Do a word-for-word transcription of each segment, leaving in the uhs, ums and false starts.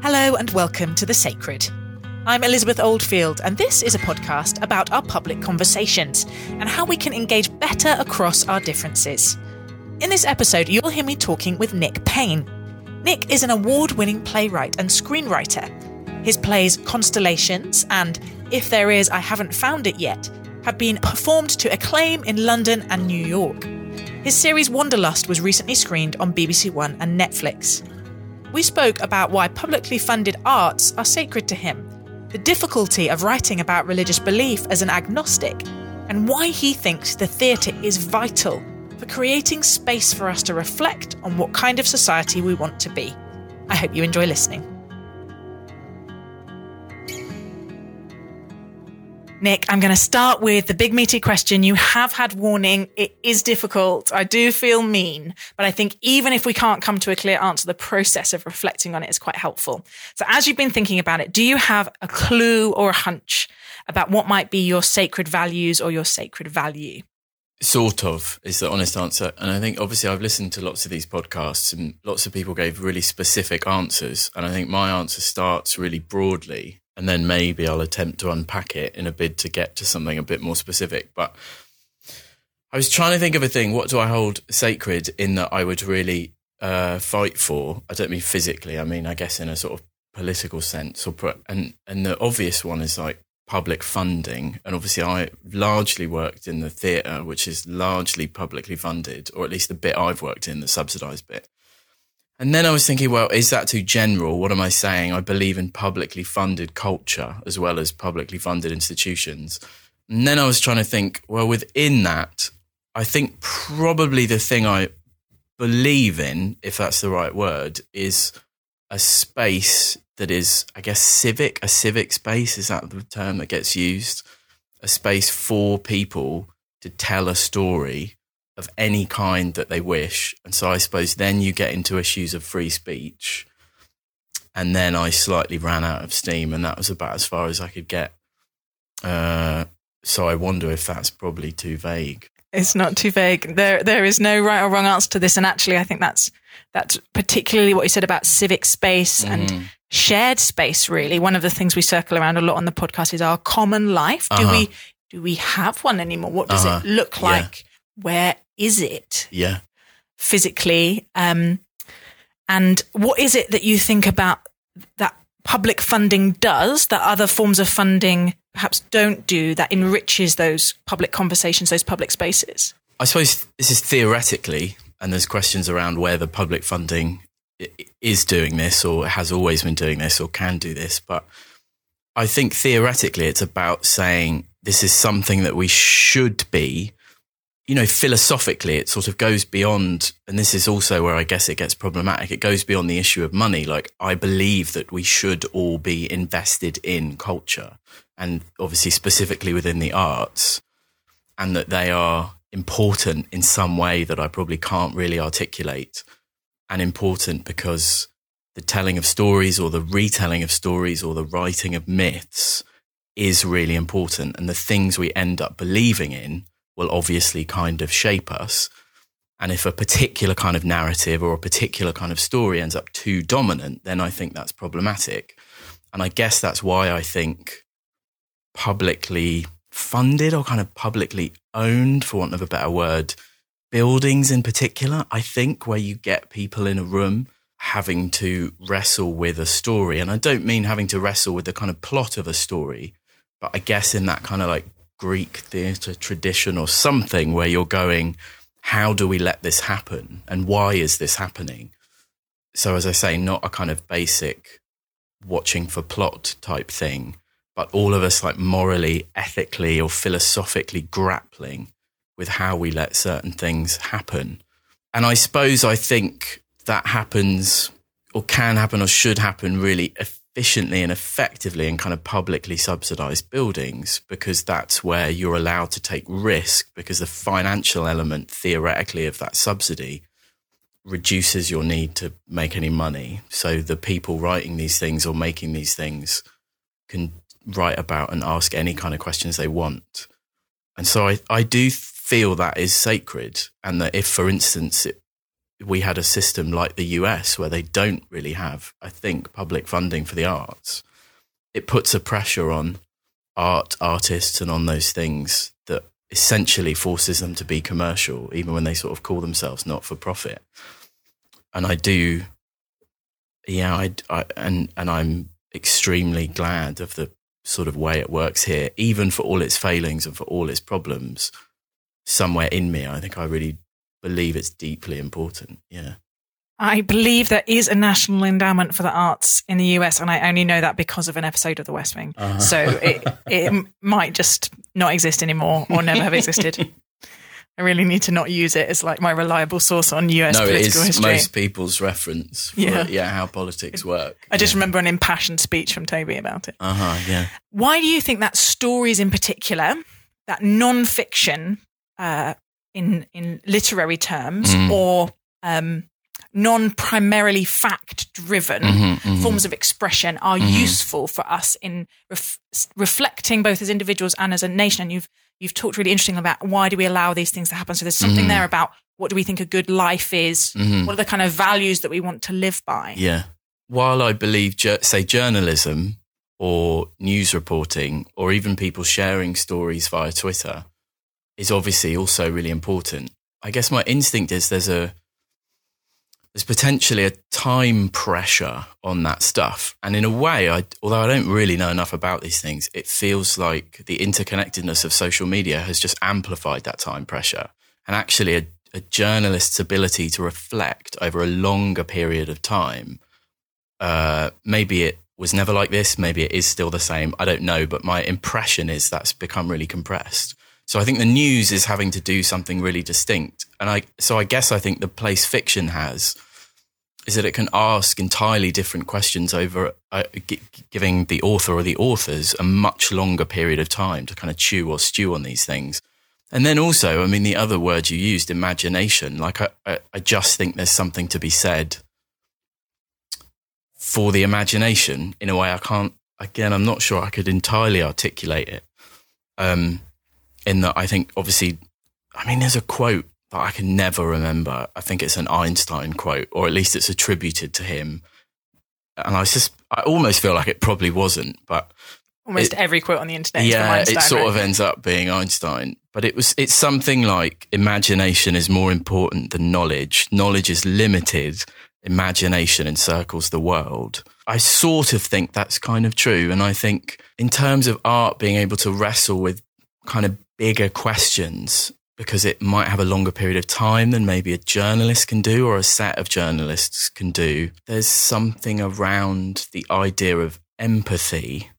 Hello and welcome to The Sacred. I'm Elizabeth Oldfield, and this is a podcast about our public conversations and how we can engage better across our differences. In this episode, you'll hear me talking with Nick Payne. Nick is an award-winning playwright and screenwriter. His plays Constellations and If There Is, I Haven't Found It Yet have been performed to acclaim in London and New York. His series Wanderlust was recently screened on B B C One and Netflix. We spoke about why publicly funded arts are sacred to him, the difficulty of writing about religious belief as an agnostic, and why he thinks the theatre is vital for creating space for us to reflect on what kind of society we want to be. I hope you enjoy listening. Nick, I'm going to start with the big meaty question. You have had warning. It is difficult. I do feel mean, but I think even if we can't come to a clear answer, the process of reflecting on it is quite helpful. So as you've been thinking about it, do you have a clue or a hunch about what might be your sacred values or your sacred value? Sort of is the honest answer. And I think obviously I've listened to lots of these podcasts and lots of people gave really specific answers. And I think my answer starts really broadly. And then maybe I'll attempt to unpack it in a bid to get to something a bit more specific. But I was trying to think of a thing. What do I hold sacred in that I would really uh, fight for? I don't mean physically. I mean, I guess in a sort of political sense. Or pro- and, and the obvious one is like public funding. And obviously I largely worked in the theatre, which is largely publicly funded, or at least the bit I've worked in, the subsidised bit. And then I was thinking, well, is that too general? What am I saying? I believe in publicly funded culture as well as publicly funded institutions. And then I was trying to think, well, within that, I think probably the thing I believe in, if that's the right word, is a space that is, I guess, civic, a civic space. Is that the term that gets used? A space for people to tell a story of any kind that they wish. And so I suppose then you get into issues of free speech. And then I slightly ran out of steam, and that was about as far as I could get. Uh, so I wonder if that's probably too vague. It's not too vague. There, there is no right or wrong answer to this. And actually, I think that's that's particularly what you said about civic space mm. and shared space, really. One of the things we circle around a lot on the podcast is our common life. Do uh-huh. we do we have one anymore? What does uh-huh. it look like? Yeah. Where is it? Yeah. Physically. Um, and what is it that you think about that public funding does that other forms of funding perhaps don't do that enriches those public conversations, those public spaces? I suppose this is theoretically, and there's questions around whether public funding is doing this or has always been doing this or can do this. But I think theoretically it's about saying this is something that we should be. You know, philosophically, it sort of goes beyond, and this is also where I guess it gets problematic, it goes beyond the issue of money. Like, I believe that we should all be invested in culture, and obviously specifically within the arts, and that they are important in some way that I probably can't really articulate, and important because the telling of stories or the retelling of stories or the writing of myths is really important, and the things we end up believing in will obviously kind of shape us. And if a particular kind of narrative or a particular kind of story ends up too dominant, then I think that's problematic. And I guess that's why I think publicly funded or kind of publicly owned, for want of a better word, buildings in particular, I think where you get people in a room having to wrestle with a story. And I don't mean having to wrestle with the kind of plot of a story, but I guess in that kind of like Greek theatre tradition or something where you're going, how do we let this happen? And why is this happening? So as I say, not a kind of basic watching for plot type thing, but all of us like morally, ethically or philosophically grappling with how we let certain things happen. And I suppose I think that happens or can happen or should happen really efficiently and effectively in kind of publicly subsidised buildings, because that's where you're allowed to take risk, because the financial element theoretically of that subsidy reduces your need to make any money. So the people writing these things or making these things can write about and ask any kind of questions they want. And so I, I do feel that is sacred, and that if, for instance, it we had a system like the U S where they don't really have, I think, public funding for the arts, it puts a pressure on art, artists and on those things that essentially forces them to be commercial, even when they sort of call themselves not for profit. And I do, yeah, I, I and and I'm extremely glad of the sort of way it works here, even for all its failings and for all its problems. Somewhere in me, I think I really believe it's deeply important. Yeah. I believe there is a national endowment for the arts in the U S, and I only know that because of an episode of The West Wing. Uh-huh. So it, it might just not exist anymore or never have existed. I really need to not use it as like my reliable source on U S no, political it is history. Most people's reference for yeah. yeah, how politics work. I just yeah. remember an impassioned speech from Toby about it. Uh-huh, yeah. Why do you think that stories in particular, that non-fiction uh, in, in literary terms mm. or um, non-primarily fact-driven mm-hmm, mm-hmm. forms of expression are mm-hmm. useful for us in ref- reflecting both as individuals and as a nation? And you've You've talked really interesting about why do we allow these things to happen. So there's something mm-hmm. there about what do we think a good life is? Mm-hmm. What are the kind of values that we want to live by? Yeah. While I believe, say, journalism or news reporting or even people sharing stories via Twitter is obviously also really important, I guess my instinct is there's a there's potentially a time pressure on that stuff. And in a way, I, although I don't really know enough about these things, it feels like the interconnectedness of social media has just amplified that time pressure. And actually a, a journalist's ability to reflect over a longer period of time, uh, maybe it was never like this, maybe it is still the same, I don't know. But my impression is that's become really compressed. So I think the news is having to do something really distinct. And I, so I guess I think the place fiction has is that it can ask entirely different questions over uh, g- giving the author or the authors a much longer period of time to kind of chew or stew on these things. And then also, I mean, the other word you used, imagination, like I, I, I just think there's something to be said for the imagination in a way I can't, again, I'm not sure I could entirely articulate it. Um, in that I think obviously, I mean, there's a quote that I can never remember. I think it's an Einstein quote, or at least it's attributed to him. And I just, I almost feel like it probably wasn't, but almost it, every quote on the internet. Yeah, is from Einstein, it sort right? of ends up being Einstein. But it was, it's something like imagination is more important than knowledge. Knowledge is limited. Imagination encircles the world. I sort of think that's kind of true. And I think in terms of art being able to wrestle with kind of bigger questions, because it might have a longer period of time than maybe a journalist can do or a set of journalists can do. There's something around the idea of empathy,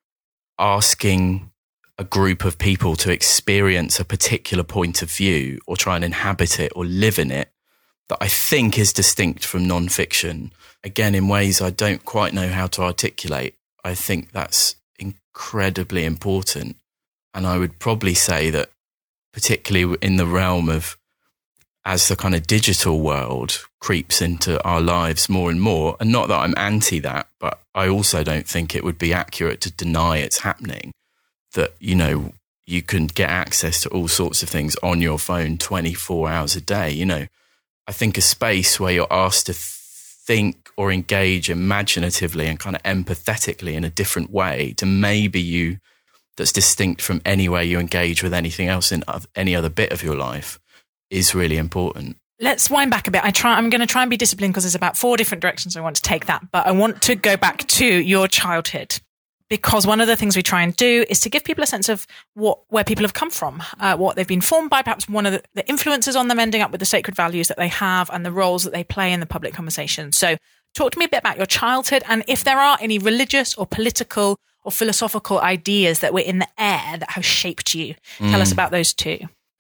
asking a group of people to experience a particular point of view or try and inhabit it or live in it, that I think is distinct from non-fiction. Again, in ways I don't quite know how to articulate. I think that's incredibly important. And I would probably say that particularly in the realm of as the kind of digital world creeps into our lives more and more, and not that I'm anti that, but I also don't think it would be accurate to deny it's happening, that, you know, you can get access to all sorts of things on your phone twenty-four hours a day. You know, I think a space where you're asked to think or engage imaginatively and kind of empathetically in a different way to maybe you, that's distinct from any way you engage with anything else in any other bit of your life, is really important. Let's wind back a bit. I try, I'm going to try and be disciplined because there's about four different directions I want to take that. But I want to go back to your childhood, because one of the things we try and do is to give people a sense of what where people have come from, uh, what they've been formed by, perhaps one of the, the influences on them ending up with the sacred values that they have and the roles that they play in the public conversation. So talk to me a bit about your childhood and if there are any religious or political or philosophical ideas that were in the air that have shaped you. Mm. Tell us about those too.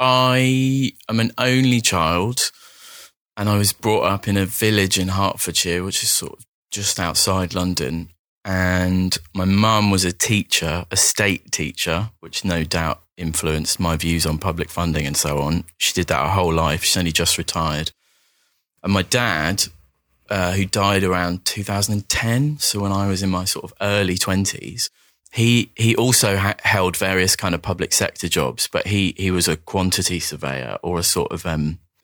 I am an only child and I was brought up in a village in Hertfordshire, which is sort of just outside London. And my mum was a teacher, a state teacher, which no doubt influenced my views on public funding and so on. She did that her whole life. She's only just retired. And my dad, uh, who died around two thousand ten, so when I was in my sort of early twenties, he he also ha- held various kind of public sector jobs, but he he was a quantity surveyor or a sort of um,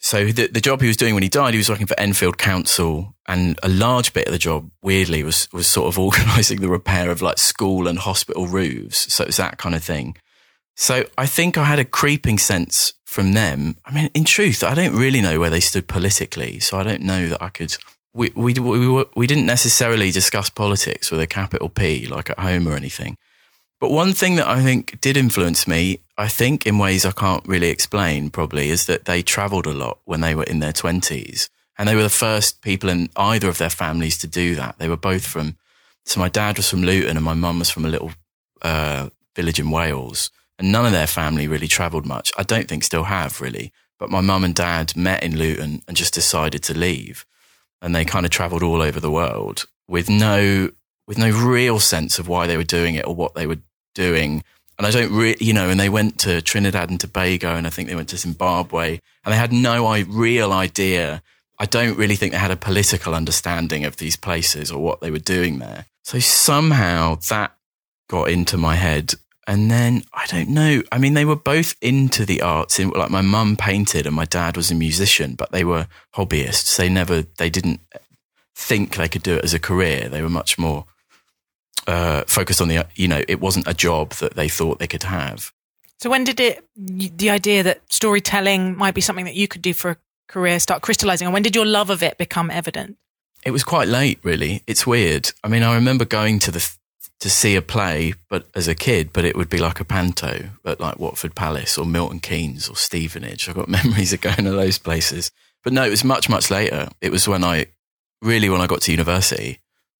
So the, the job he was doing when he died, he was working for Enfield Council, and a large bit of the job, weirdly, was was sort of organising the repair of like school and hospital roofs. So it was that kind of thing. So I think I had a creeping sense from them. I mean, in truth, I don't really know where they stood politically, so I don't know that I could. We we we were, we didn't necessarily discuss politics with a capital P, like at home or anything. But one thing that I think did influence me, I think in ways I can't really explain probably, is that they travelled a lot when they were in their twenties. And they were the first people in either of their families to do that. They were both from, so my dad was from Luton and my mum was from a little uh, village in Wales. And none of their family really travelled much. I don't think still have really. But my mum and dad met in Luton and just decided to leave. And they kind of travelled all over the world with no with no real sense of why they were doing it or what they were doing. And I don't really, you know, and they went to Trinidad and Tobago, and I think they went to Zimbabwe, and they had no I- real idea. I don't really think they had a political understanding of these places or what they were doing there. So somehow that got into my head. And then, I don't know, I mean, they were both into the arts. Like my mum painted and my dad was a musician, but they were hobbyists. They never, they didn't think they could do it as a career. They were much more uh, focused on the, you know, it wasn't a job that they thought they could have. So when did it, the idea that storytelling might be something that you could do for a career start crystallizing? And when did your love of it become evident? It was quite late, really. It's weird. I mean, I remember going to the, to see a play, but as a kid, but it would be like a panto at like Watford Palace or Milton Keynes or Stevenage. I've got memories of going to those places. But no, it was much, much later. It was when I, really when I got to university,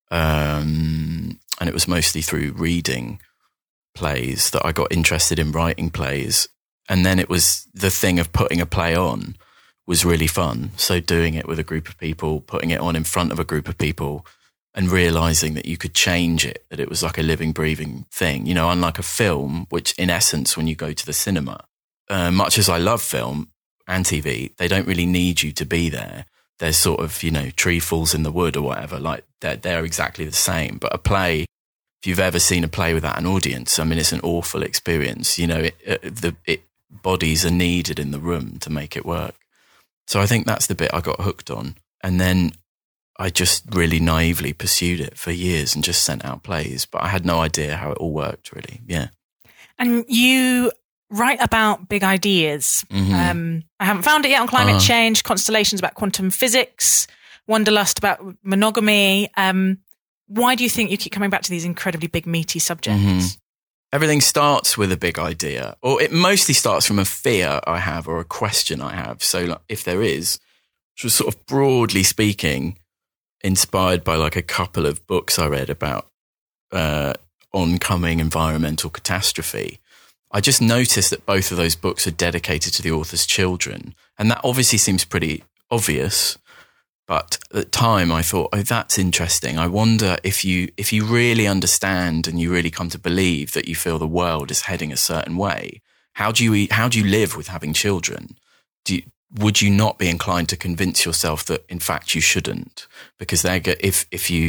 um, and it was mostly through reading plays that I got interested in writing plays. And then it was the thing of putting a play on was really fun. So doing it with a group of people, putting it on in front of a group of people, and realising that you could change it, that it was like a living, breathing thing. You know, unlike a film, which in essence, when you go to the cinema, uh, much as I love film and T V, they don't really need you to be there. There's sort of, you know, tree falls in the wood or whatever, like they're, they're exactly the same. But a play, if you've ever seen a play without an audience, I mean, it's an awful experience. You know, it, it, the it, bodies are needed in the room to make it work. So I think that's the bit I got hooked on. And then I just really naively pursued it for years and just sent out plays, but I had no idea how it all worked, really. Yeah. And you write about big ideas. Mm-hmm. Um, I haven't found it yet on climate uh-huh. change, constellations about quantum physics, Wanderlust about monogamy. Um, why do you think you keep coming back to these incredibly big, meaty subjects? Mm-hmm. Everything starts with a big idea, or it mostly starts from a fear I have or a question I have. So like, if there is, which was sort of broadly speaking, inspired by like a couple of books I read about uh, oncoming environmental catastrophe. I just noticed that both of those books are dedicated to the author's children. And that obviously seems pretty obvious. But at the time I thought, oh, that's interesting. I wonder if you if you really understand and you really come to believe that you feel the world is heading a certain way, how do you how do you live with having children? Do you, would you not be inclined to convince yourself that in fact you shouldn't? Because they get if if you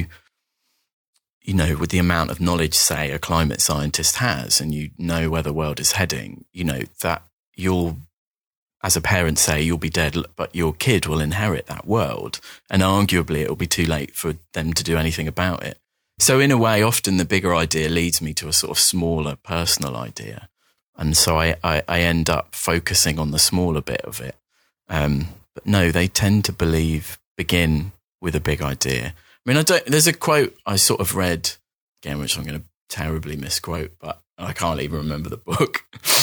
you know, with the amount of knowledge, say, a climate scientist has, and you know where the world is heading, you know, that you'll, as a parent, say you'll be dead, but your kid will inherit that world. And arguably it'll be too late for them to do anything about it. So in a way, often the bigger idea leads me to a sort of smaller personal idea. And so I, I, I end up focusing on the smaller bit of it. Um, but no, they tend to believe, begin with a big idea. I mean, I don't, there's a quote I sort of read, again, which I'm going to terribly misquote, but I can't even remember the book.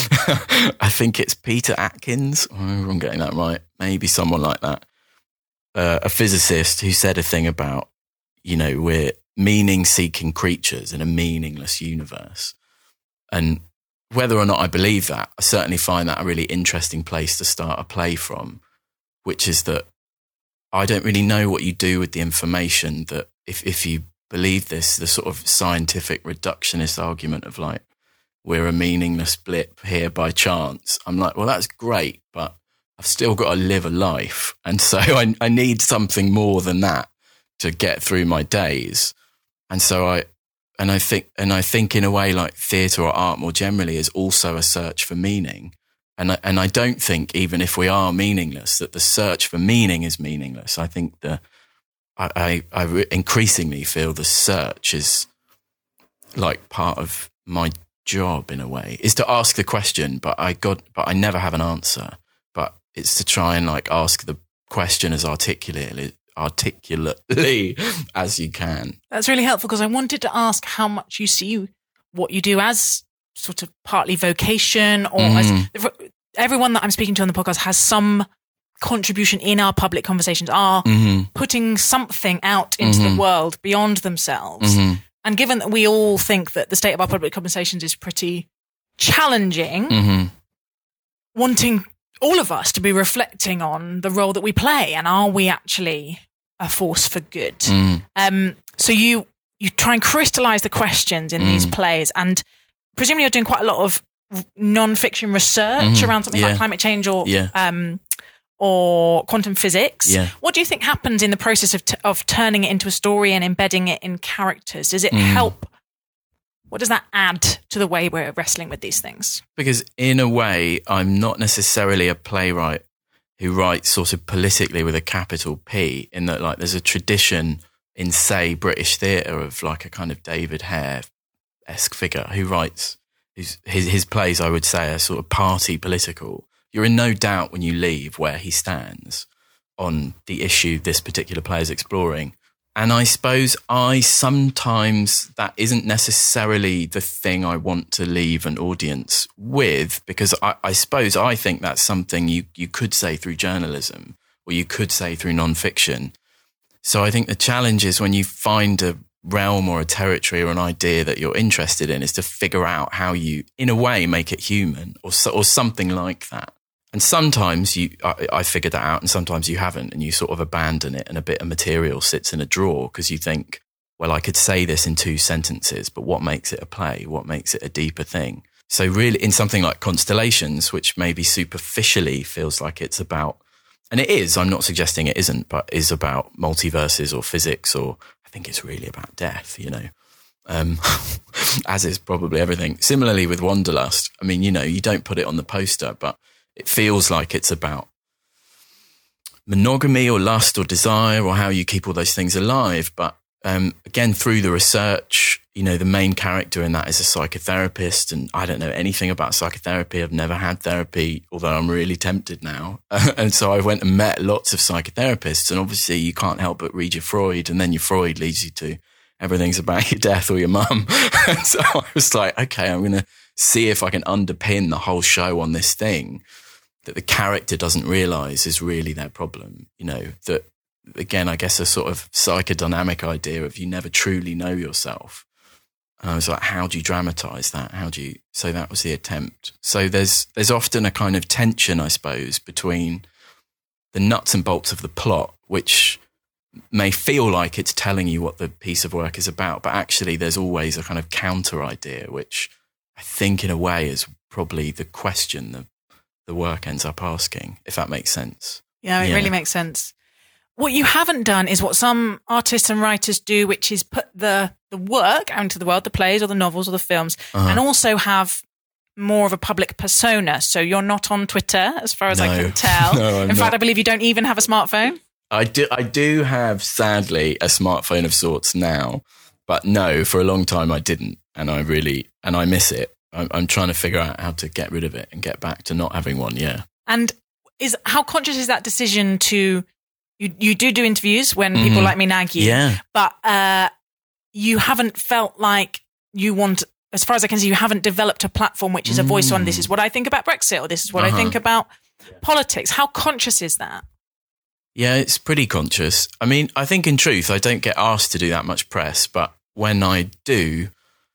I think it's Peter Atkins. Oh, I'm getting that right. Maybe someone like that. Uh, a physicist who said a thing about, you know, we're meaning-seeking creatures in a meaningless universe. And whether or not I believe that, I certainly find that a really interesting place to start a play from, which is that I don't really know what you do with the information that if, if you believe this, the sort of scientific reductionist argument of like, we're a meaningless blip here by chance. I'm like, well, that's great, but I've still got to live a life. And so I, I need something more than that to get through my days. And so I, and I think, and I think in a way like theatre or art more generally is also a search for meaning. And I, and I don't think, even if we are meaningless, that the search for meaning is meaningless. I think the I, I, I re- increasingly feel the search is like part of my job in a way, is to ask the question, but I got, but I never have an answer. But it's to try and like ask the question as articulately, articulately as you can. That's really helpful, because I wanted to ask how much you see what you do as sort of partly vocation, or mm. as everyone that I'm speaking to on the podcast has some contribution in our public conversations, are mm-hmm. putting something out into mm-hmm. the world beyond themselves. Mm-hmm. And given that we all think that the state of our public conversations is pretty challenging, mm-hmm. wanting all of us to be reflecting on the role that we play, and are we actually a force for good? Mm. Um, so you you try and crystallize the questions in mm. these plays, and presumably you're doing quite a lot of non-fiction research mm-hmm. around something yeah. like climate change or yeah. um, or quantum physics. Yeah. What do you think happens in the process of t- of turning it into a story and embedding it in characters? Does it mm. help? What does that add to the way we're wrestling with these things? Because in a way, I'm not necessarily a playwright who writes sort of politically with a capital P, in that like there's a tradition in, say, British theatre of like a kind of David Hare-esque figure who writes his, his his plays, I would say, are sort of party political. You're in no doubt when you leave where he stands on the issue this particular play is exploring. And I suppose I sometimes, that isn't necessarily the thing I want to leave an audience with, because I, I suppose I think that's something you, you could say through journalism, or you could say through nonfiction. So I think the challenge is when you find a realm or a territory or an idea that you're interested in, is to figure out how you, in a way, make it human, or so, or something like that. And sometimes you, I, I figured that out, and sometimes you haven't, and you sort of abandon it, and a bit of material sits in a drawer because you think, well, I could say this in two sentences, but what makes it a play? What makes it a deeper thing? So really, in something like Constellations, which maybe superficially feels like it's about, and it is, I'm not suggesting it isn't, but is about multiverses or physics, or I think it's really about death, you know, um, as is probably everything. Similarly with Wanderlust, I mean, you know, you don't put it on the poster, but it feels like it's about monogamy or lust or desire, or how you keep all those things alive. But um, again, through the research, you know, the main character in that is a psychotherapist, and I don't know anything about psychotherapy. I've never had therapy, although I'm really tempted now. And so I went and met lots of psychotherapists, and obviously you can't help but read your Freud, and then your Freud leads you to everything's about your death or your mum. And so I was like, okay, I'm going to see if I can underpin the whole show on this thing that the character doesn't realise is really their problem. You know, that, again, I guess a sort of psychodynamic idea of you never truly know yourself. And I was like, how do you dramatise that? How do you, so that was the attempt. So there's, there's often a kind of tension, I suppose, between the nuts and bolts of the plot, which may feel like it's telling you what the piece of work is about, but actually there's always a kind of counter idea, which I think in a way is probably the question the, the work ends up asking, if that makes sense. Yeah, it yeah. really makes sense. What you haven't done is what some artists and writers do, which is put the, the work out into the world, the plays or the novels or the films, uh-huh. and also have more of a public persona. So you're not on Twitter, as far as no. I can tell. no, I'm in fact, not. I believe you don't even have a smartphone. I do, I do have, sadly, a smartphone of sorts now, but no, for a long time I didn't, and I really, and I miss it. I'm, I'm trying to figure out how to get rid of it and get back to not having one, yeah. And is how conscious is that decision to, you, you do do interviews when people mm-hmm. like me nag you, yeah. but uh, you haven't felt like you want, as far as I can see, you haven't developed a platform which is a voice mm. on this is what I think about Brexit, or this is what uh-huh. I think about politics. How conscious is that? Yeah, it's pretty conscious. I mean, I think in truth, I don't get asked to do that much press, but when I do,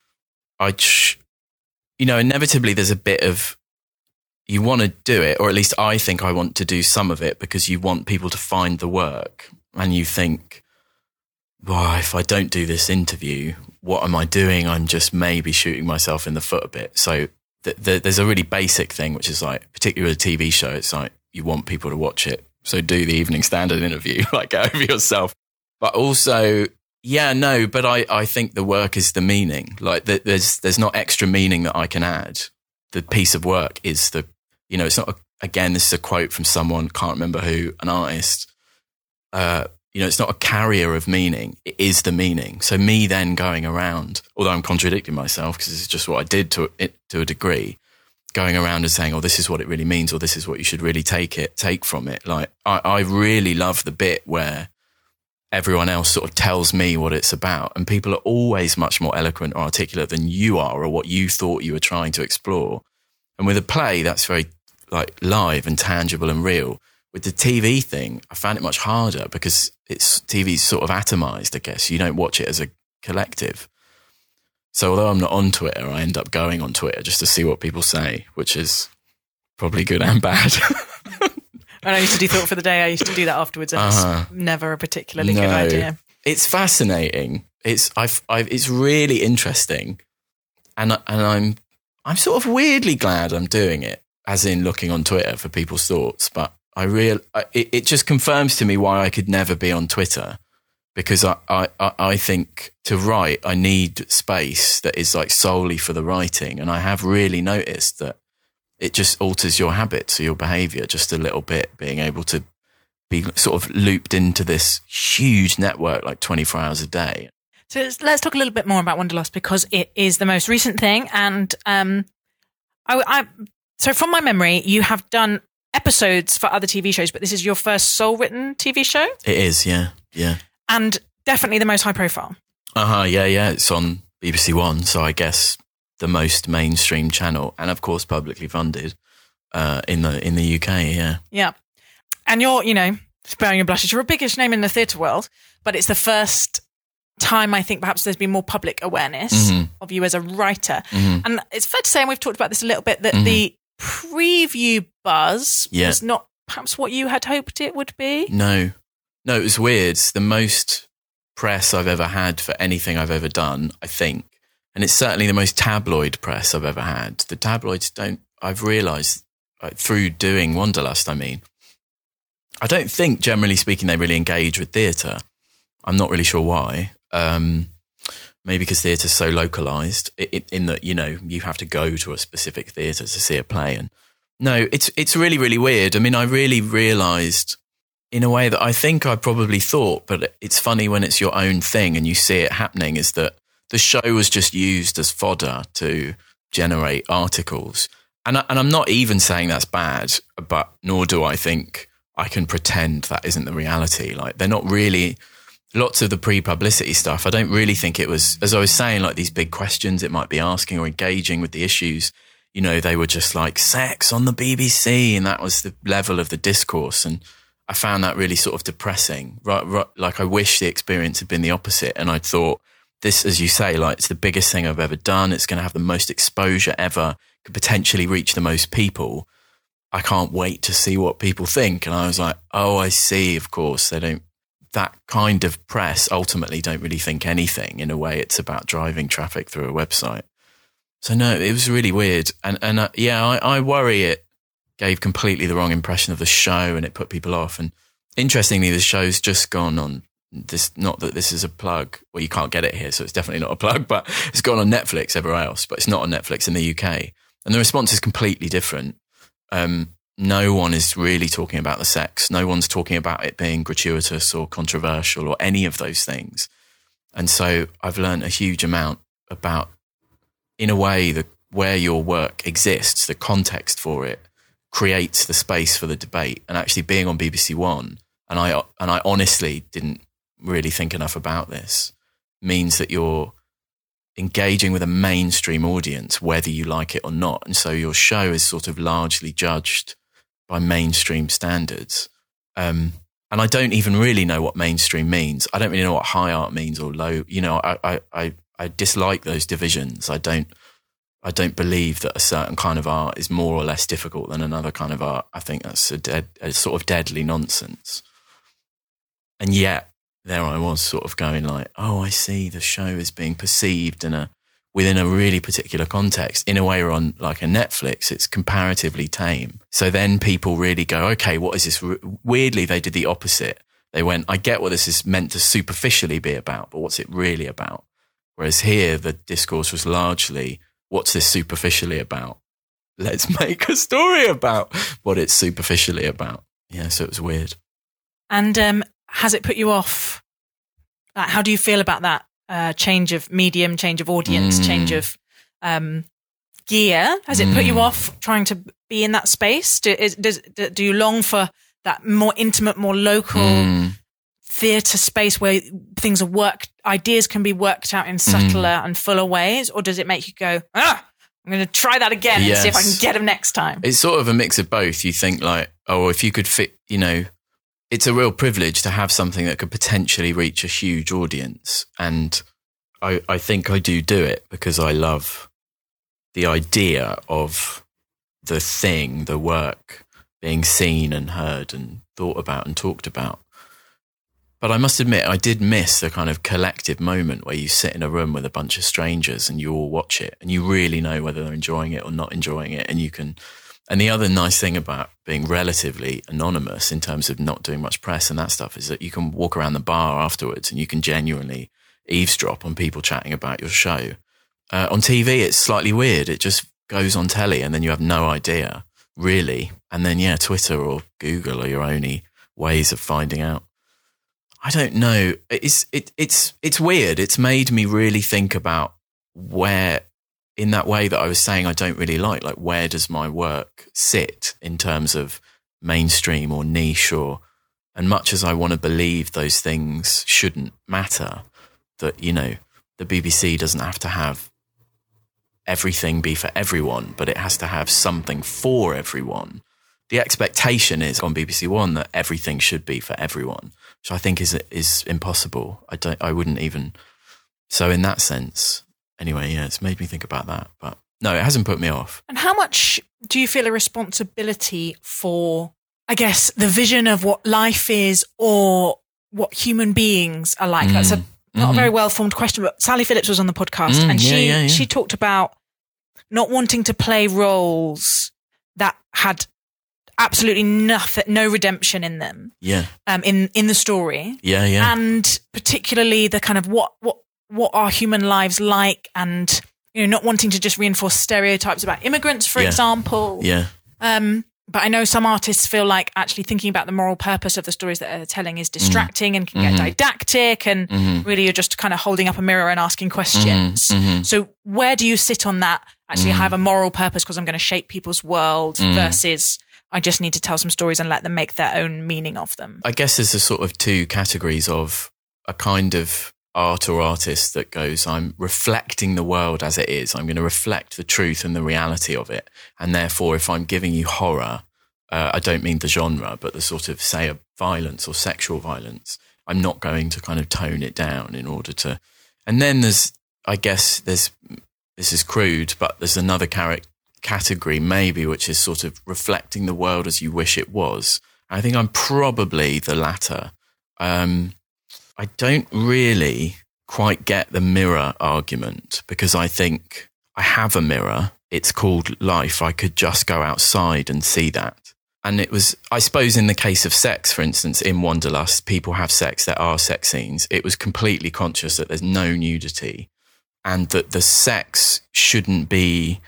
I, ch- you know, inevitably there's a bit of, you want to do it, or at least I think I want to do some of it because you want people to find the work, and you think, well, if I don't do this interview, what am I doing? I'm just maybe shooting myself in the foot a bit. So th- th- there's a really basic thing, which is like, particularly with a T V show, it's like you want people to watch it. So do the Evening Standard interview, like go over yourself. But also, yeah, no, but I, I think the work is the meaning. Like the, there's there's not extra meaning that I can add. The piece of work is the You know, it's not, a, again, this is a quote from someone, can't remember who, an artist. Uh, you know, it's not a carrier of meaning. It is the meaning. So me then going around, although I'm contradicting myself because this is just what I did to it to a degree, going around and saying, oh, this is what it really means, or this is what you should really take it, take from it. Like, I, I really love the bit where everyone else sort of tells me what it's about. And people are always much more eloquent or articulate than you are, or what you thought you were trying to explore. And with a play, that's very like live and tangible and real. With the T V thing, I found it much harder because it's T V's sort of atomized, I guess. You don't watch it as a collective. So although I'm not on Twitter, I end up going on Twitter just to see what people say, which is probably good and bad. When I used to do Thought for the Day, I used to do that afterwards, and uh-huh. it's never a particularly no, good idea. It's fascinating. It's I've, I've it's really interesting, and and I'm I'm sort of weirdly glad I'm doing it, as in looking on Twitter for people's thoughts. But I real it, it just confirms to me why I could never be on Twitter, because I, I I think to write I need space that is like solely for the writing, and I have really noticed that it just alters your habits or your behavior just a little bit, being able to be sort of looped into this huge network like twenty-four hours a day. So let's talk a little bit more about Wanderlust, because it is the most recent thing. And um, I, I, so from my memory, you have done episodes for other T V shows, but this is your first sole-written T V show? It is, yeah, yeah. And definitely the most high profile. Uh-huh, yeah, yeah. It's on B B C One, so I guess the most mainstream channel, and of course publicly funded uh, in the in the U K. Yeah, yeah. And you're, you know, sparing your blushes, you're a biggish name in the theatre world, but it's the first time I think perhaps there's been more public awareness mm-hmm. of you as a writer. Mm-hmm. And it's fair to say, and we've talked about this a little bit, that mm-hmm. the preview buzz yeah. was not perhaps what you had hoped it would be. No, no, it was weird. It's the most press I've ever had for anything I've ever done, I think. And it's certainly the most tabloid press I've ever had. The tabloids don't, I've realised like, through doing Wanderlust, I mean, I don't think, generally speaking, they really engage with theatre. I'm not really sure why. Um, maybe because theatre's so localised in, in that, you know, you have to go to a specific theatre to see a play. And no, it's it's really, really weird. I mean, I really realised in a way that I think I probably thought, but it's funny when it's your own thing and you see it happening, is that the show was just used as fodder to generate articles. And, I, and I'm not even saying that's bad, but nor do I think I can pretend that isn't the reality. Like, they're not really, lots of the pre-publicity stuff, I don't really think it was, as I was saying, like these big questions it might be asking or engaging with the issues, you know, they were just like sex on the B B C, and that was the level of the discourse. And I found that really sort of depressing. Right, right, like I wish the experience had been the opposite. And I thought, this, as you say, like it's the biggest thing I've ever done. It's going to have the most exposure ever, could potentially reach the most people. I can't wait to see what people think. And I was like, oh, I see. Of course, they don't, that kind of press ultimately don't really think anything. In a way, it's about driving traffic through a website. So no, it was really weird. And, and uh, yeah, I, I worry it gave completely the wrong impression of the show and it put people off. And interestingly, the show's just gone on this, not that this is a plug, well, you can't get it here, so it's definitely not a plug, but it's gone on Netflix everywhere else, but it's not on Netflix in the U K. And the response is completely different. Um, no one is really talking about the sex. No one's talking about it being gratuitous or controversial or any of those things. And so I've learned a huge amount about, in a way, the, where your work exists, the context for it creates the space for the debate. And actually being on B B C One, and I and I honestly didn't really think enough about this, means that you're engaging with a mainstream audience, whether you like it or not. And so your show is sort of largely judged by mainstream standards. Um, and I don't even really know what mainstream means. I don't really know what high art means or low. You know, I, I, I, I dislike those divisions. I don't, I don't believe that a certain kind of art is more or less difficult than another kind of art. I think that's a, dead, a sort of deadly nonsense. And yet, there I was sort of going like, oh, I see, the show is being perceived in a within a really particular context. In a way, we're on like a Netflix, it's comparatively tame. So then people really go, okay, what is this? Weirdly, they did the opposite. They went, I get what this is meant to superficially be about, but what's it really about? Whereas here, the discourse was largely, what's this superficially about? let's make a story about what it's superficially about. Yeah, so it was weird. And um, has it put you off? Like, how do you feel about that uh, change of medium, change of audience, mm. change of um, gear? Has it mm. put you off trying to be in that space? Do, is, does, do you long for that more intimate, more local mm. theatre space where things are worked, ideas can be worked out in subtler mm. and fuller ways? Or does it make you go, ah, I'm going to try that again yes. and see if I can get them next time? It's sort of a mix of both. You think like, oh, if you could fit, you know, it's a real privilege to have something that could potentially reach a huge audience. And I, I think I do do it because I love the idea of the thing, the work being seen and heard and thought about and talked about. But I must admit, I did miss the kind of collective moment where you sit in a room with a bunch of strangers and you all watch it and you really know whether they're enjoying it or not enjoying it. And you can, and the other nice thing about being relatively anonymous in terms of not doing much press and that stuff is that you can walk around the bar afterwards and you can genuinely eavesdrop on people chatting about your show. Uh, on T V, it's slightly weird. It just goes on telly and then you have no idea, really. And then, yeah, Twitter or Google are your only ways of finding out. I don't know. It's it it's it's weird. It's made me really think about where, in that way that I was saying I don't really like, like where does my work sit in terms of mainstream or niche, or, and much as I want to believe those things shouldn't matter, that, you know, the B B C doesn't have to have everything be for everyone, but it has to have something for everyone. The expectation is on B B C One that everything should be for everyone, which I think is is impossible. I don't. I wouldn't even. So in that sense, anyway, yeah, it's made me think about that. But no, it hasn't put me off. And how much do you feel a responsibility for, I guess, the vision of what life is or what human beings are like? Mm. That's a not mm-hmm. a very well formed question. But Sally Phillips was on the podcast, mm, and yeah, she yeah, yeah. she talked about not wanting to play roles that had absolutely nothing, no redemption in them. Yeah. Um, in, in the story. Yeah, yeah. And particularly the kind of what, what, what are human lives like, and, you know, not wanting to just reinforce stereotypes about immigrants, for yeah. example. Yeah. Um, but I know some artists feel like actually thinking about the moral purpose of the stories that they're telling is distracting mm. and can get mm-hmm. didactic, and mm-hmm. really you're just kind of holding up a mirror and asking questions. Mm-hmm. So where do you sit on that? Actually, mm-hmm. I have a moral purpose because I'm going to shape people's world mm. versus I just need to tell some stories and let them make their own meaning of them. I guess there's a sort of two categories of a kind of art or artist that goes, I'm reflecting the world as it is. I'm going to reflect the truth and the reality of it. And therefore, if I'm giving you horror, uh, I don't mean the genre, but the sort of, say, a violence or sexual violence, I'm not going to kind of tone it down in order to. And then there's, I guess there's, this is crude, but there's another character. category maybe, which is sort of reflecting the world as you wish it was. I think I'm probably the latter. Um, I don't really quite get the mirror argument, because I think I have a mirror. It's called life. I could just go outside and see that. And it was, I suppose, in the case of sex, for instance, in Wanderlust, people have sex, there are sex scenes. It was completely conscious that there's no nudity and that the sex shouldn't be,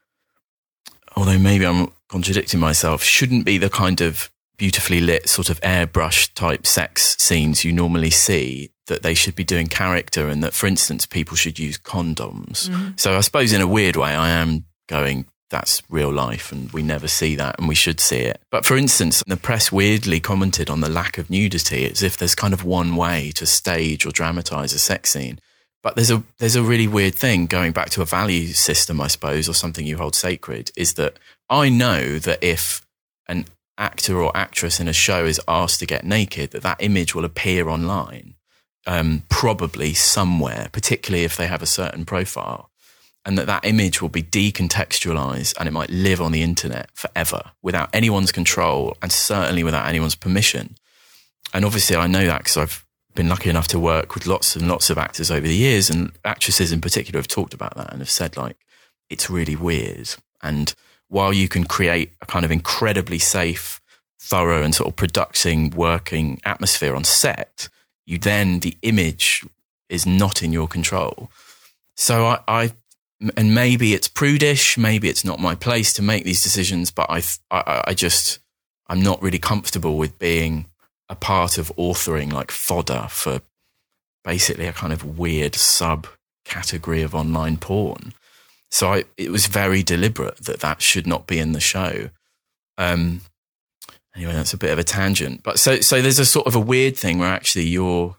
although maybe I'm contradicting myself, shouldn't be the kind of beautifully lit sort of airbrush type sex scenes you normally see, that they should be doing character, and that, for instance, people should use condoms. Mm-hmm. So I suppose in a weird way, I am going, that's real life and we never see that and we should see it. But for instance, the press weirdly commented on the lack of nudity as if there's kind of one way to stage or dramatize a sex scene. But there's a there's a really weird thing, going back to a value system, I suppose, or something you hold sacred, is that I know that if an actor or actress in a show is asked to get naked, that that image will appear online, um, probably somewhere, particularly if they have a certain profile, and that that image will be decontextualized and it might live on the internet forever without anyone's control and certainly without anyone's permission. And obviously I know that because I've been lucky enough to work with lots and lots of actors over the years, and actresses in particular have talked about that and have said, like, it's really weird. And while you can create a kind of incredibly safe, thorough and sort of producing working atmosphere on set, you then, the image is not in your control. So I, I and maybe it's prudish, maybe it's not my place to make these decisions, but I, I, I just, I'm not really comfortable with being a part of authoring like fodder for basically a kind of weird subcategory of online porn. So I, it was very deliberate that that should not be in the show. Um, anyway, that's a bit of a tangent, but so, so there's a sort of a weird thing where actually your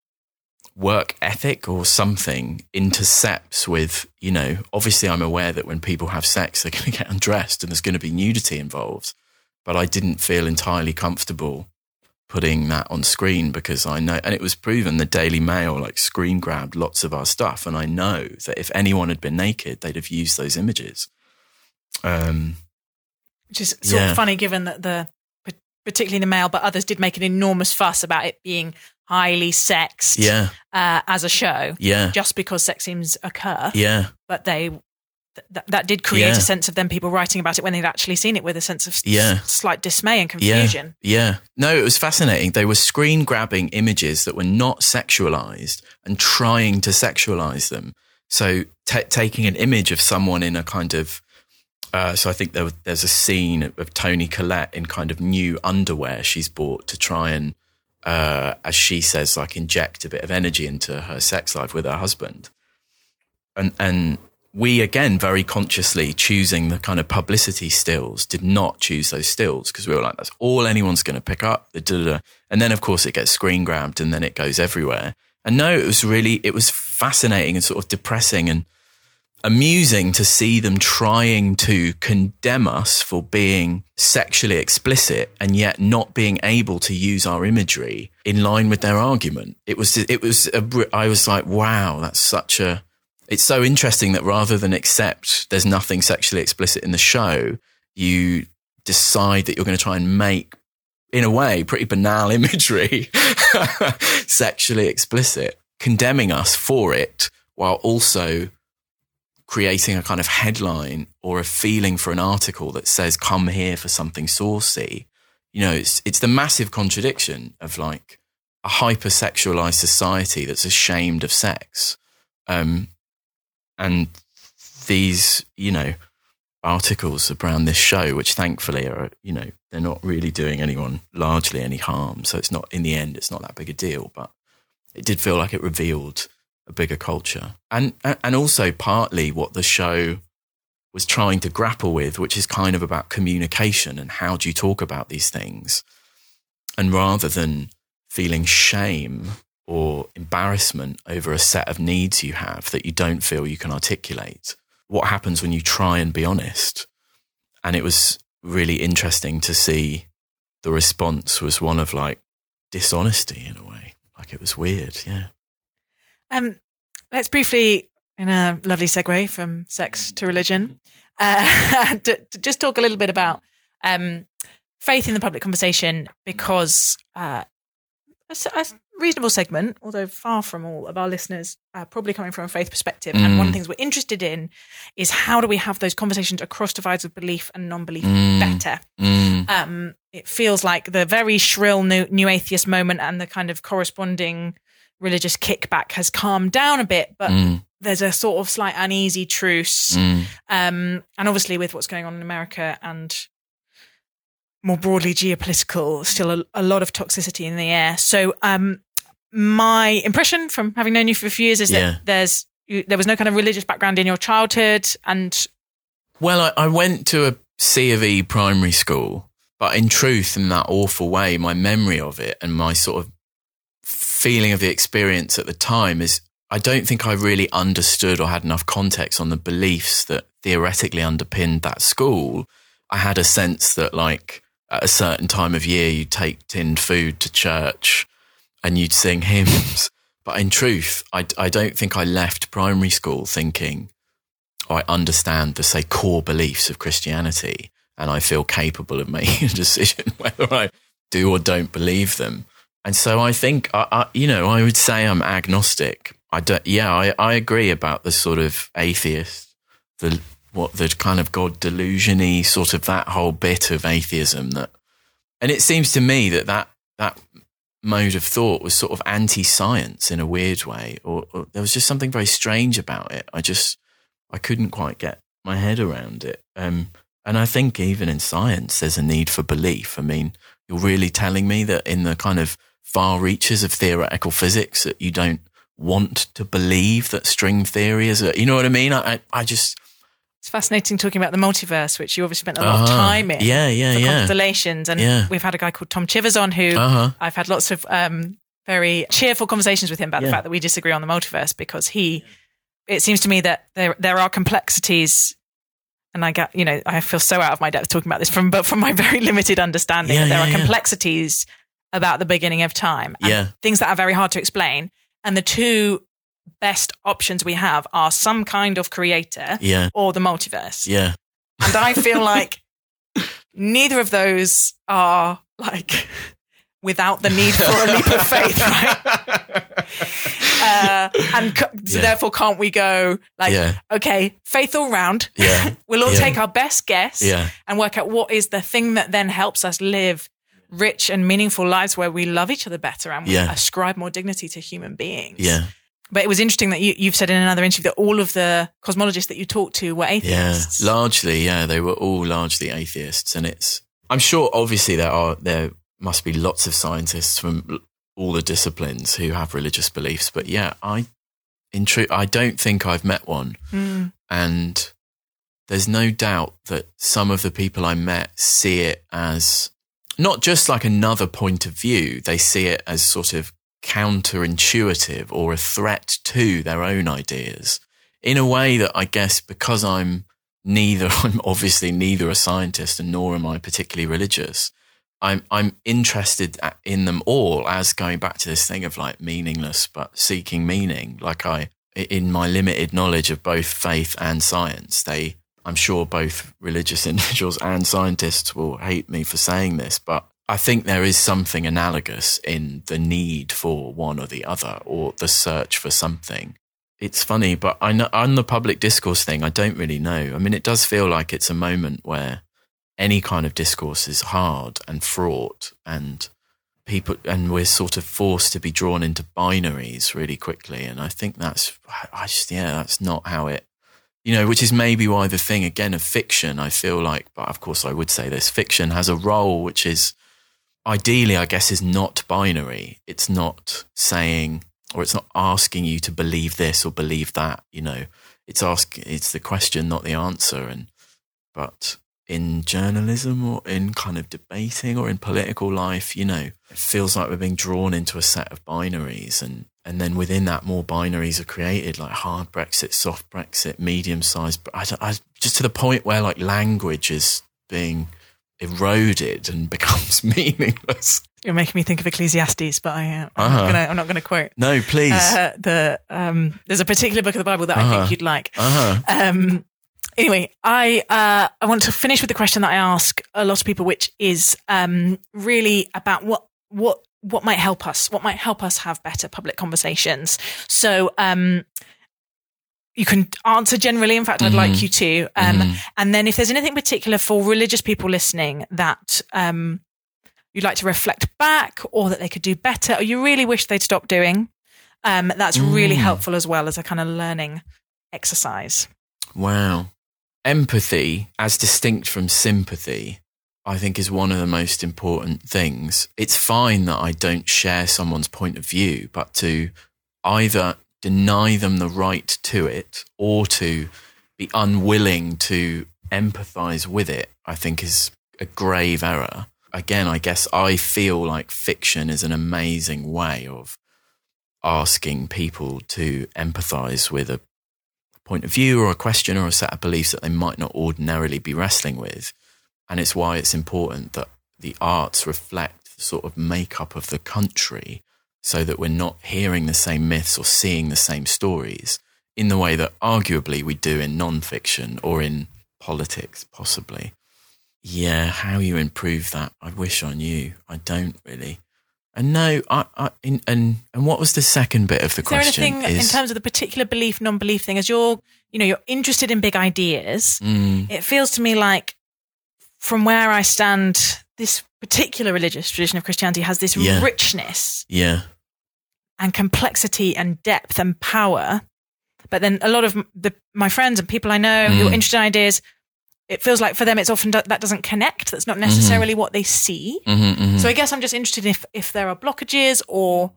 work ethic or something intercepts with, you know, obviously I'm aware that when people have sex, they're going to get undressed and there's going to be nudity involved, but I didn't feel entirely comfortable putting that on screen because I know, and it was proven the Daily Mail like screen grabbed lots of our stuff. And I know that if anyone had been naked, they'd have used those images. Um, Which is sort yeah. of funny given that the, particularly the Mail, but others did make an enormous fuss about it being highly sexed yeah. uh, as a show, yeah. just because sex scenes occur. Yeah. But they th- that did create yeah. a sense of them people writing about it when they'd actually seen it with a sense of yeah. s- slight dismay and confusion. Yeah. yeah. No, it was fascinating. They were screen grabbing images that were not sexualized and trying to sexualize them. So t- taking an image of someone in a kind of Uh, so I think there, there's a scene of Toni Collette in kind of new underwear she's bought to try and, uh, as she says, like inject a bit of energy into her sex life with her husband. And and we, again, very consciously choosing the kind of publicity stills, did not choose those stills because we were like, that's all anyone's going to pick up. And then, of course, it gets screen grabbed and then it goes everywhere. And no, it was really, it was fascinating and sort of depressing and amusing to see them trying to condemn us for being sexually explicit and yet not being able to use our imagery in line with their argument. It was, it was, a, I was like, wow, that's such a, it's so interesting that rather than accept there's nothing sexually explicit in the show, you decide that you're going to try and make, in a way, pretty banal imagery sexually explicit, condemning us for it while also creating a kind of headline or a feeling for an article that says, come here for something saucy. You know, it's it's the massive contradiction of like a hypersexualized society that's ashamed of sex. Um, and these, you know, articles around this show, which thankfully are, you know, they're not really doing anyone largely any harm. So it's not, in the end, it's not that big a deal, but it did feel like it revealed a bigger culture. And and also partly what the show was trying to grapple with, which is kind of about communication and how do you talk about these things. And rather than feeling shame or embarrassment over a set of needs you have that you don't feel you can articulate, what happens when you try and be honest? And it was really interesting to see the response was one of like dishonesty in a way. Like it was weird, yeah. Um, let's briefly, in a lovely segue from sex to religion, uh, to, to just talk a little bit about um, faith in the public conversation, because uh, a, a reasonable segment, although far from all of our listeners, are probably coming from a faith perspective. Mm. And one of the things we're interested in is how do we have those conversations across divides of belief and non-belief mm. better? Mm. Um, it feels like the very shrill new, new atheist moment and the kind of corresponding religious kickback has calmed down a bit, but mm. there's a sort of slight uneasy truce. Mm. Um, and obviously with what's going on in America and more broadly geopolitical, still a, a lot of toxicity in the air. So um, my impression from having known you for a few years is yeah. that there's you, there was no kind of religious background in your childhood. And well, I, I went to a C of E primary school, but in truth, in that awful way, my memory of it and my sort of feeling of the experience at the time is I don't think I really understood or had enough context on the beliefs that theoretically underpinned that school. I had a sense that like at a certain time of year you'd take tinned food to church and you'd sing hymns. But in truth, I, I don't think I left primary school thinking, oh, I understand the, say, core beliefs of Christianity and I feel capable of making a decision whether I do or don't believe them. And so I think, I, I, you know, I would say I'm agnostic. I don't, yeah, I, I agree about the sort of atheist, the what the kind of God delusion-y sort of that whole bit of atheism that, and it seems to me that that, that mode of thought was sort of anti-science in a weird way, or, or there was just something very strange about it. I just, I couldn't quite get my head around it. Um, and I think even in science, there's a need for belief. I mean, you're really telling me that in the kind of far reaches of theoretical physics that you don't want to believe that string theory is a, you know what I mean? I, I just... It's fascinating talking about the multiverse, which you obviously spent a lot uh-huh. of time in. Yeah, yeah, for yeah. constellations. And yeah. we've had a guy called Tom Chivers on who uh-huh. I've had lots of um, very cheerful conversations with him about yeah. the fact that we disagree on the multiverse, because he, it seems to me that there there are complexities, and I get, you know, I feel so out of my depth talking about this from, but from my very limited understanding, yeah, that there yeah, are yeah. complexities about the beginning of time, and yeah. things that are very hard to explain. And the two best options we have are some kind of creator yeah. or the multiverse. Yeah. And I feel like neither of those are like without the need for a leap of faith, right? Uh, and co- so yeah. therefore can't we go like, yeah. okay, faith all round. Yeah. We'll all yeah. take our best guess yeah. and work out what is the thing that then helps us live rich and meaningful lives where we love each other better and we yeah. ascribe more dignity to human beings. Yeah. But it was interesting that you, you've said in another interview that all of the cosmologists that you talked to were atheists. Yeah, largely, yeah, they were all largely atheists. And it's, I'm sure obviously there are, there must be lots of scientists from all the disciplines who have religious beliefs. But yeah, I, in truth, I don't think I've met one. Mm. And there's no doubt that some of the people I met see it as not just like another point of view, they see it as sort of counterintuitive or a threat to their own ideas in a way that I guess because I'm neither, I'm obviously neither a scientist and nor am I particularly religious. I'm, I'm interested in them all as going back to this thing of like meaningless, but seeking meaning. Like I, in my limited knowledge of both faith and science, they, I'm sure both religious individuals and scientists will hate me for saying this, but I think there is something analogous in the need for one or the other, or the search for something. It's funny, but I know, on the public discourse thing, I don't really know. I mean, it does feel like it's a moment where any kind of discourse is hard and fraught, and people, and we're sort of forced to be drawn into binaries really quickly. And I think that's, I just, yeah, that's not how it, you know, which is maybe why the thing again of fiction, I feel like, but of course I would say this, fiction has a role which is, ideally, I guess, is not binary. It's not saying, or it's not asking you to believe this or believe that, you know. It's ask, it's the question, not the answer. And but in journalism or in kind of debating or in political life, you know, it feels like we're being drawn into a set of binaries, and, and then within that more binaries are created, like hard Brexit, soft Brexit, medium-sized. I, I, just to the point where like language is being eroded and becomes meaningless. You're making me think of Ecclesiastes, but I, uh, I'm, uh-huh. not gonna, I'm not going to quote. No, please. Uh, the um, there's a particular book of the Bible that uh-huh. I think you'd like. Uh-huh. Um, anyway, I uh, I want to finish with the question that I ask a lot of people, which is um, really about what what what might help us, what might help us have better public conversations. So. Um, You can answer generally. In fact, I'd mm-hmm. like you to. Um, mm-hmm. And then if there's anything particular for religious people listening that um, you'd like to reflect back or that they could do better or you really wish they'd stop doing, um, that's mm. really helpful as well as a kind of learning exercise. Wow. Empathy, as distinct from sympathy, I think is one of the most important things. It's fine that I don't share someone's point of view, but to either deny them the right to it or to be unwilling to empathize with it, I think is a grave error. Again, I guess I feel like fiction is an amazing way of asking people to empathize with a point of view or a question or a set of beliefs that they might not ordinarily be wrestling with. And it's why it's important that the arts reflect the sort of makeup of the country, so that we're not hearing the same myths or seeing the same stories in the way that arguably we do in non-fiction or in politics, possibly. Yeah, how you improve that, I wish I knew. I don't really. And no, I, I in, and and what was the second bit of the is question? Is there anything is, in terms of the particular belief, non-belief thing, as you're, you know, you're interested in big ideas, mm, it feels to me like from where I stand, this particular religious tradition of Christianity has this yeah, richness. Yeah. And complexity and depth and power But then a lot of the my friends and people I know mm. who are interested in ideas, it feels like for them it's often do- that doesn't connect. That's not necessarily mm-hmm. what they see. Mm-hmm, mm-hmm. So I guess I'm just interested in if, if there are blockages or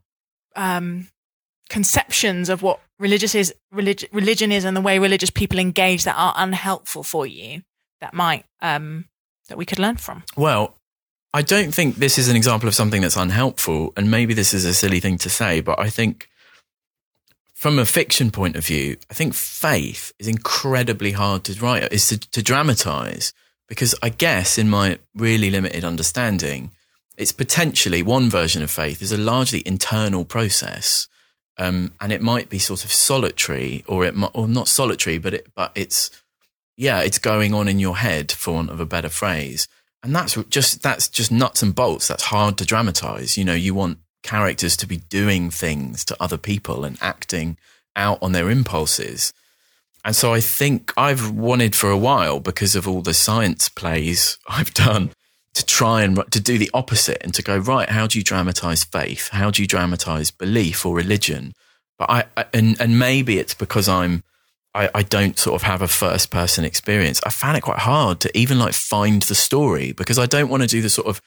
um, conceptions of what religious is, relig- religion is and the way religious people engage that are unhelpful for you that might, um, that we could learn from. Well, I don't think this is an example of something that's unhelpful, and maybe this is a silly thing to say, but I think from a fiction point of view, I think faith is incredibly hard to write, is to, to dramatize, because I guess in my really limited understanding, it's potentially one version of faith is a largely internal process, um, and it might be sort of solitary, or it might, or not solitary, but it, but it's yeah, it's going on in your head, for want of a better phrase. And that's just that's just nuts and bolts. That's hard to dramatize. You know, you want characters to be doing things to other people and acting out on their impulses. And so I think I've wanted for a while, because of all the science plays I've done, to try and to do the opposite and to go, right, how do you dramatize faith? How do you dramatize belief or religion? But I, I and and maybe it's because I'm I, I don't sort of have a first person experience. I found it quite hard to even like find the story, because I don't want to do the sort of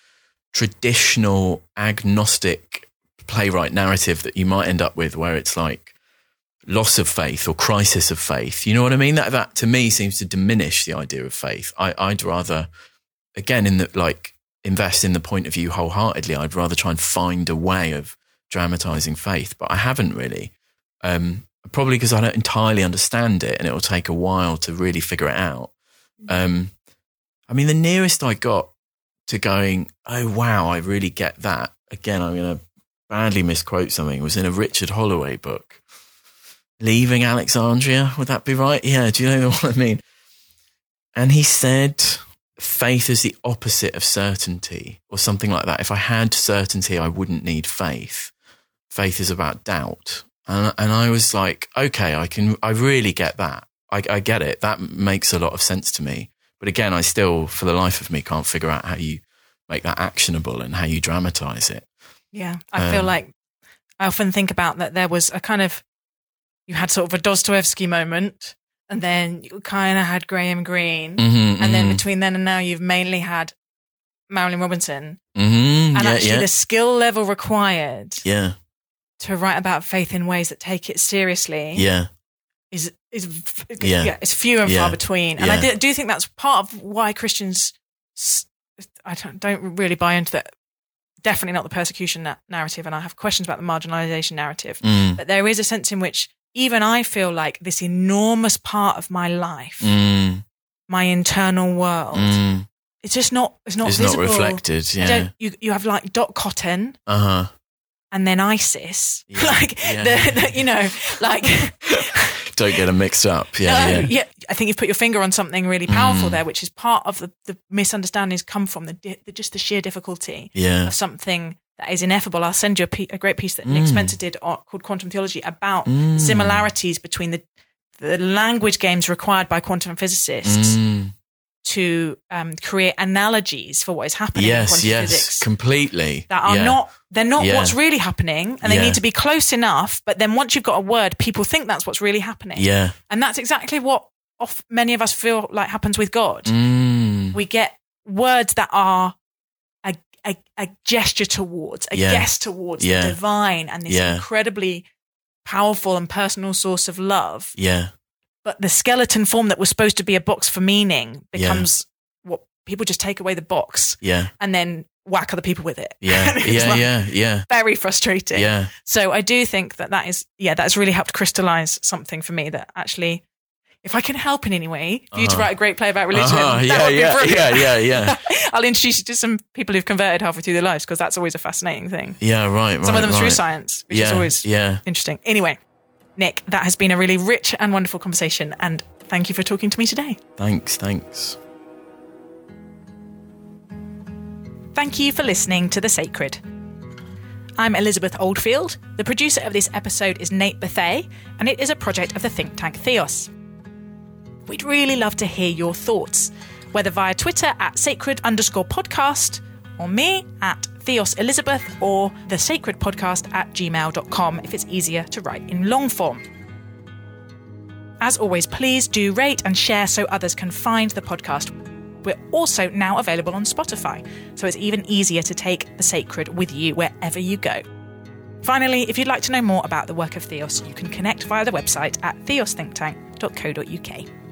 traditional agnostic playwright narrative that you might end up with, where it's like loss of faith or crisis of faith. You know what I mean? That that to me seems to diminish the idea of faith. I, I'd rather, again, in the like invest in the point of view wholeheartedly. I'd rather try and find a way of dramatizing faith, but I haven't really. Um, Probably because I don't entirely understand it, and it will take a while to really figure it out. Um, I mean, the nearest I got to going, oh, wow, I really get that. Again, I'm going to badly misquote something. It was in a Richard Holloway book. Leaving Alexandria, would that be right? Yeah, do you know what I mean? And he said, faith is the opposite of certainty, or something like that. If I had certainty, I wouldn't need faith. Faith is about doubt. And, and I was like, okay, I can, I really get that. I, I get it. That makes a lot of sense to me. But again, I still, for the life of me, can't figure out how you make that actionable and how you dramatize it. Yeah. I um, feel like I often think about that there was a kind of, you had sort of a Dostoevsky moment, and then you kind of had Graham Greene. Mm-hmm, and mm-hmm. then between then and now, you've mainly had Marilyn Robinson. Mm-hmm, and yeah, actually yeah. the skill level required Yeah. to write about faith in ways that take it seriously Yeah. is is Yeah. yeah, it's few and Yeah. far between. And Yeah. I do, do think that's part of why Christians, I don't, don't really buy into that. Definitely not the persecution na- narrative, and I have questions about the marginalization narrative. Mm. But there is a sense in which even I feel like this enormous part of my life, Mm. my internal world, Mm. it's just not, it's not It's visible. not reflected. I Yeah. don't, you, you have like Dot Cotton, Uh huh. and then ISIS, Yeah, like yeah. the, the, you know, like Don't get them mixed up. Yeah. no, yeah. yeah. I think you've put your finger on something really powerful Mm. there, which is part of the, the misunderstandings come from the, di- the just the sheer difficulty Yeah. of something that is ineffable. I'll send you a, pe- a great piece that Nick Mm. Spencer did on, called Quantum Theology about Mm. similarities between the the language games required by quantum physicists Mm. to um, create analogies for what is happening in Yes. quantum Yes. physics. Completely. That are yeah. not, they're not Yeah. what's really happening, and they Yeah. need to be close enough. But then once you've got a word, people think that's what's really happening. Yeah. And that's exactly what off, many of us feel like happens with God. Mm. We get words that are a, a, a gesture towards, a Yeah. guess towards Yeah. the divine and this Yeah. incredibly powerful and personal source of love. Yeah. But the skeleton form that was supposed to be a box for meaning becomes what people just take away the box Yeah. and then whack other people with it. Yeah. It's Yeah. like Yeah. Yeah. very frustrating. Yeah. So I do think that that is, yeah, that's really helped crystallize something for me that actually, if I can help in any way for you to Uh-huh. write a great play about religion, Uh-huh. that Yeah. would be Yeah. brilliant. Yeah. Yeah. Yeah. I'll introduce you to some people who've converted halfway through their lives, because that's always a fascinating thing. Yeah. Right. Right. Some of them right. through science, which yeah. is always Yeah. interesting. Anyway, Nick, that has been a really rich and wonderful conversation, and thank you for talking to me today. Thanks. Thanks. Thank you for listening to The Sacred. I'm Elizabeth Oldfield. The producer of this episode is Nate Bethay, and it is a project of the think tank Theos. We'd really love to hear your thoughts, whether via Twitter at sacred underscore podcast, or me at Theos Elizabeth, or the sacred podcast at gmail dot com if it's easier to write in long form. As always, please do rate and share so others can find the podcast. We're also now available on Spotify, so it's even easier to take The Sacred with you wherever you go. Finally, if you'd like to know more about the work of Theos, you can connect via the website at theos think tank dot co dot uk.